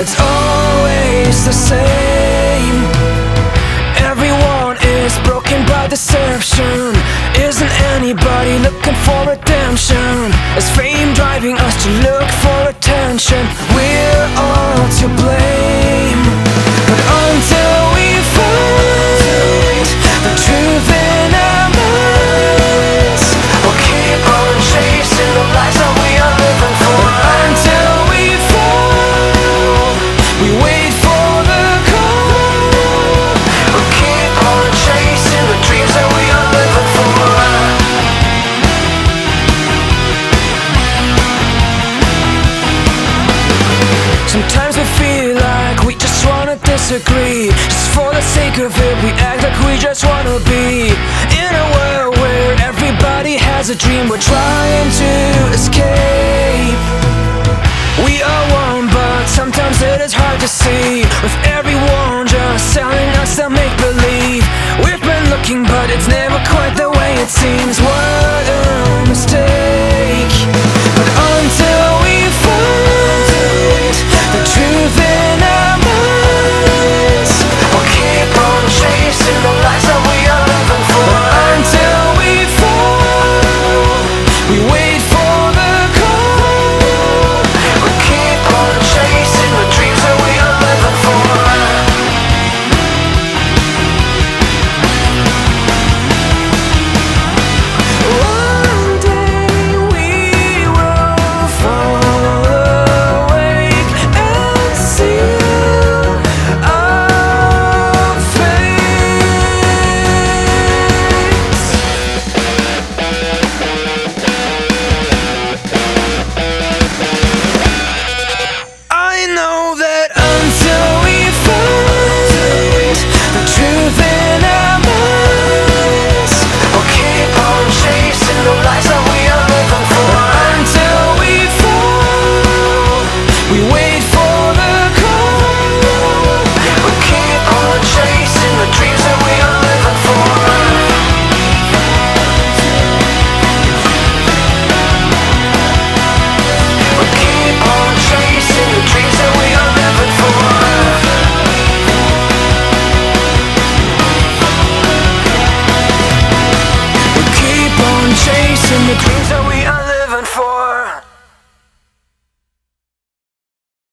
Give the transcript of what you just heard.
It's always the same. Everyone is broken by deception. Isn't anybody looking for redemption? Is fame driving us to look for attention? We're all to blame. But until we find the truth in our minds, we'll keep on chasing the lies that we are living for. Until we fall, we wait for the call. We'll keep on chasing the dreams that we are living for. Sometimes we feel like we just wanna disagree. Just for the sake of it, we act like we just wanna be in a world where everybody has a dream. We're trying to escape. We are one, but sometimes it is hard to see, with everyone just selling us a make-believe. We've been looking, but it's never quite